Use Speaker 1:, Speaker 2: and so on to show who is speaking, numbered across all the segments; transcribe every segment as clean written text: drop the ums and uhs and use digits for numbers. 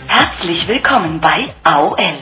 Speaker 1: Herzlich willkommen bei AOL.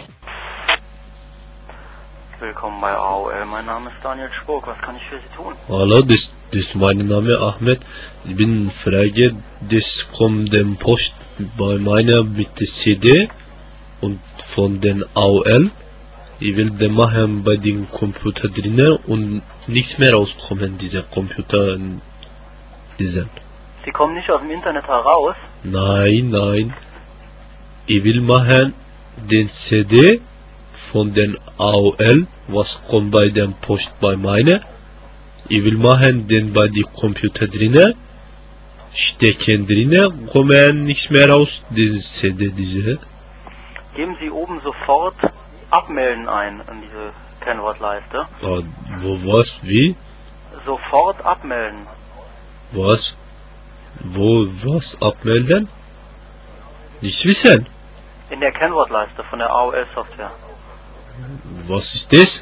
Speaker 2: Willkommen bei AOL, mein Name ist Daniel Spurk, was kann ich für Sie tun?
Speaker 3: Hallo, das ist mein Name Ahmed. Ich bin Frage, das kommt dem Post bei meiner mit der CD und von den AOL. Ich will den machen bei den Computer drinnen und nichts mehr rauskommen, dieser Computer, diesen.
Speaker 2: Sie kommen nicht aus dem Internet heraus?
Speaker 3: Nein. Ich will machen den CD von den AOL, was kommt bei dem Post bei meiner. Ich will machen den bei die Computer drinnen, stecken drinnen, kommen nichts mehr raus, diese CD, diese.
Speaker 2: Geben Sie oben sofort Abmelden ein in diese Kennwortleiste.
Speaker 3: Was, wie?
Speaker 2: Sofort abmelden.
Speaker 3: Was? Was abmelden? Nichts wissen.
Speaker 2: In der Kennwortleiste von der AOL-Software.
Speaker 3: Was ist das?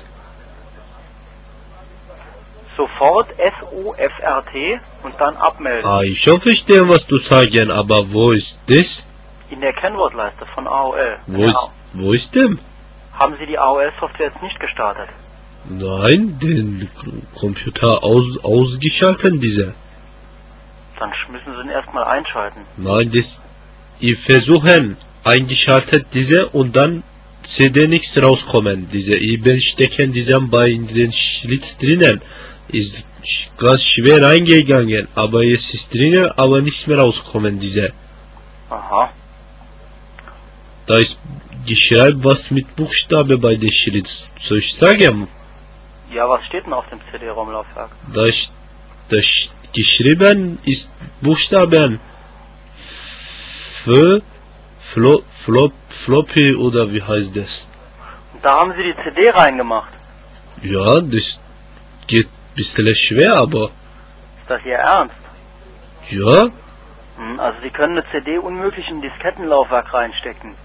Speaker 2: Sofort S-O-F-R-T und dann abmelden.
Speaker 3: Ich schon verstehe, was du sagst, aber wo ist das?
Speaker 2: In der Kennwortleiste von AOL.
Speaker 3: Wo ist denn?
Speaker 2: Haben Sie die AOL-Software jetzt nicht gestartet?
Speaker 3: Nein, den Computer ausgeschaltet, dieser.
Speaker 2: Dann müssen Sie ihn erstmal einschalten.
Speaker 3: Nein, ich versuche eingeschaltet diese und dann CD nichts rauskommen. Diese ich stecken diesen bei den Schlitz drinnen. Ist ganz schwer reingegangen, aber jetzt ist drinnen, aber nichts mehr rauskommen, diese.
Speaker 2: Aha.
Speaker 3: Da ist geschrieben was mit Buchstabe bei der Schlitz. Soll ich sagen?
Speaker 2: Ja, was steht denn auf dem CD-ROM-Laufwerk?
Speaker 3: Da ist geschrieben ist Buchstaben für Floppy oder wie heißt das?
Speaker 2: Und da haben Sie die CD reingemacht.
Speaker 3: Ja, das geht ein bisschen schwer, aber
Speaker 2: Ist das Ihr Ernst?
Speaker 3: ja,
Speaker 2: Also Sie können eine CD unmöglich in ein Diskettenlaufwerk reinstecken.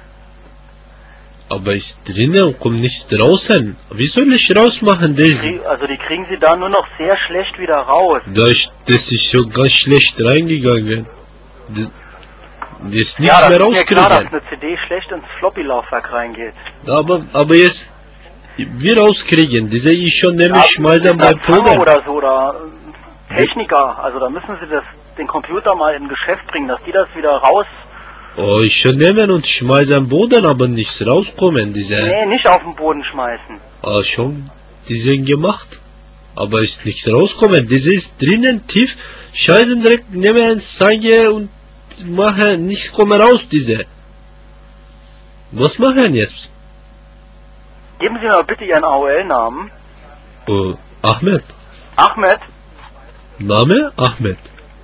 Speaker 3: aber ist drinnen und kommt nichts draußen. Wie soll ich rausmachen das?
Speaker 2: Also die kriegen Sie da nur noch sehr schlecht wieder raus.
Speaker 3: Das ist schon ganz schlecht reingegangen. Das ist nichts
Speaker 2: Ja, das
Speaker 3: mehr
Speaker 2: ist mir klar, dass
Speaker 3: rauskriegen.
Speaker 2: eine CD schlecht ins Floppy-Laufwerk reingeht.
Speaker 3: Aber jetzt wir rauskriegen. Diese ich schon nämlich schmeißen bei Polen.
Speaker 2: Oder so, oder Techniker. Also da müssen Sie den Computer mal in Geschäft bringen, dass die das wieder raus...
Speaker 3: Ich schon nehmen und schmeißen am Boden, aber nichts rauskommen. Diese.
Speaker 2: Nee, nicht auf den Boden schmeißen.
Speaker 3: Schon diese gemacht. Aber ist nichts rauskommen. Diese ist drinnen tief. Scheißen direkt nehmen, Zeige und machen, nichts kommen raus, diese. Was machen jetzt?
Speaker 2: Geben Sie mir bitte Ihren AOL-Namen.
Speaker 3: Ahmed.
Speaker 2: Ahmed.
Speaker 3: Name? Ahmed.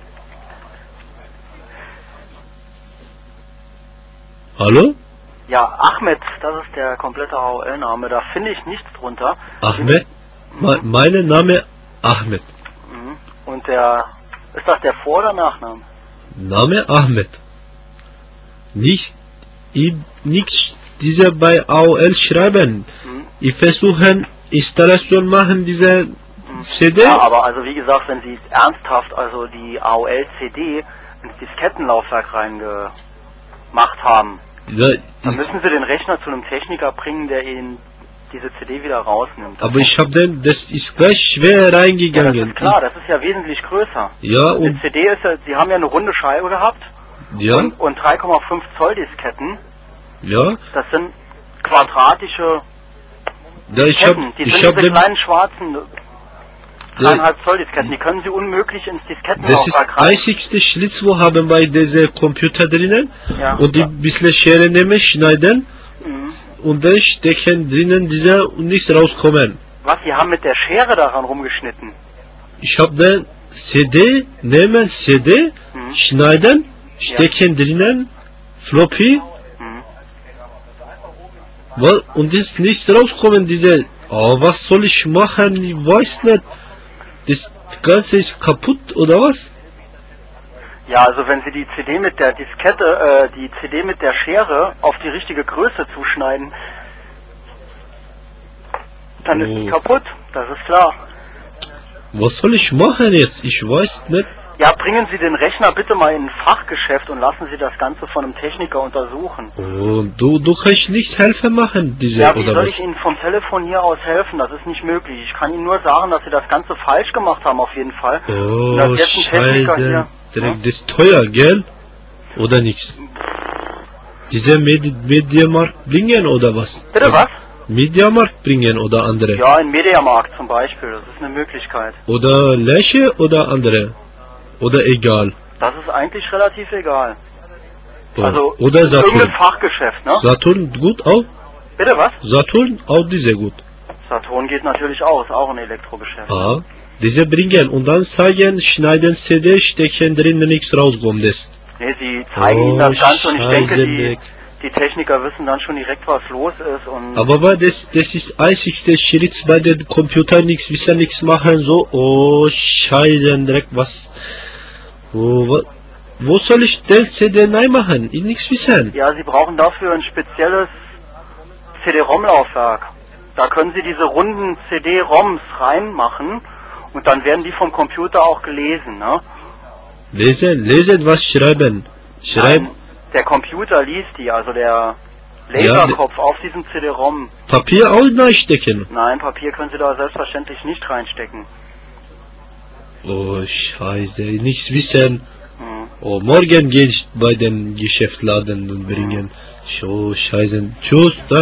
Speaker 3: Hallo?
Speaker 2: Ja, Ahmed, das ist der komplette AOL-Name. Da finde ich nichts drunter.
Speaker 3: Ahmed? Mein Name Ahmed.
Speaker 2: Und ist das der Vor- oder Nachname?
Speaker 3: Name Ahmed. Nichts diese bei AOL schreiben. Ich versuche Installation machen diese CD.
Speaker 2: Ja, aber also wie gesagt, wenn Sie ernsthaft also die AOL-CD ins Diskettenlaufwerk reingemacht haben,
Speaker 3: Ja,
Speaker 2: dann müssen Sie den Rechner zu einem Techniker bringen, der Ihnen diese CD wieder rausnimmt.
Speaker 3: aber ich habe das ist gleich schwer
Speaker 2: Ja,
Speaker 3: reingegangen.
Speaker 2: das ist klar, das ist ja wesentlich größer.
Speaker 3: Ja,
Speaker 2: Die
Speaker 3: und
Speaker 2: CD ist ja, Sie haben ja eine runde Scheibe gehabt
Speaker 3: ja,
Speaker 2: und 3,5 Zoll Disketten.
Speaker 3: ja,
Speaker 2: Das sind quadratische
Speaker 3: ja, ich
Speaker 2: Disketten. Die sind
Speaker 3: habe
Speaker 2: diese kleinen schwarzen 3,5 Zoll Disketten. Die können Sie unmöglich ins
Speaker 3: das ist
Speaker 2: Diskettenlaufwerk rein.
Speaker 3: einzigste Schlitz, wo haben bei dieser Computer drinnen
Speaker 2: Ja.
Speaker 3: und die bisschen Schere nehmen, schneiden und dann stecken drinnen diese und nichts rauskommen.
Speaker 2: Was? Sie haben mit der Schere daran rumgeschnitten?
Speaker 3: Ich habe dann CD nehmen, CD schneiden, stecken drinnen, Floppy und ist nichts rauskommen, diese. Was soll ich machen? Ich weiß nicht. Das Ganze ist kaputt oder was?
Speaker 2: Ja, also wenn Sie die CD mit der Diskette, die CD mit der Schere auf die richtige Größe zuschneiden, dann ist sie kaputt, das ist klar.
Speaker 3: Was soll ich machen jetzt? Ich weiß nicht.
Speaker 2: Ja, bringen Sie den Rechner bitte mal in ein Fachgeschäft und lassen Sie das Ganze von einem Techniker untersuchen.
Speaker 3: Oh, du kannst nichts helfen machen, diese,
Speaker 2: Ja, wie
Speaker 3: oder
Speaker 2: soll
Speaker 3: was?
Speaker 2: ich Ihnen vom Telefon hier aus helfen? Das ist nicht möglich. Ich kann Ihnen nur sagen, dass Sie das Ganze falsch gemacht haben, auf jeden Fall. Und dass
Speaker 3: Oh,
Speaker 2: jetzt ein Techniker
Speaker 3: scheiße.
Speaker 2: hier...
Speaker 3: Direkt, das ist teuer, gell? Oder nichts? Diese Mediamarkt bringen oder was?
Speaker 2: Bitte was?
Speaker 3: Mediamarkt bringen oder andere?
Speaker 2: Ja, ein Mediamarkt zum Beispiel. Das ist eine Möglichkeit.
Speaker 3: Oder Läche oder andere? Oder egal?
Speaker 2: Das ist eigentlich relativ egal.
Speaker 3: Oh.
Speaker 2: Also,
Speaker 3: Oder Saturn.
Speaker 2: irgendein Fachgeschäft, ne?
Speaker 3: Saturn gut auch?
Speaker 2: Bitte was?
Speaker 3: Saturn auch diese gut.
Speaker 2: Saturn geht natürlich auch, ist auch ein Elektrogeschäft.
Speaker 3: Ah, diese bringen und dann sagen, schneiden CD, stecken drinnen nichts rauskommt das.
Speaker 2: Nee, sie zeigen Ihnen das Ganze und ich denke,
Speaker 3: Scheiße,
Speaker 2: die Techniker wissen dann schon direkt, was los ist und...
Speaker 3: Aber das ist einzigste Schritt bei den Computern, nichts wissen, nichts machen, so, oh, scheiße, direkt was, oh, wo soll ich den CD neu machen? Ich nichts wissen.
Speaker 2: Ja, Sie brauchen dafür ein spezielles CD-ROM-Laufwerk. Da können Sie diese runden CD-ROMs reinmachen und dann werden die vom Computer auch gelesen, ne?
Speaker 3: Lesen, was schreiben. Schreiben,
Speaker 2: Nein, der Computer liest die, also der Laserkopf auf diesem CD-ROM.
Speaker 3: Papier auch neu stecken.
Speaker 2: Nein, Papier können Sie da selbstverständlich nicht reinstecken.
Speaker 3: Oh, scheiße, nichts wissen.
Speaker 2: Hm.
Speaker 3: Oh, morgen gehe ich bei den Geschäftsladen und bringen. So, scheiße. Tschüss,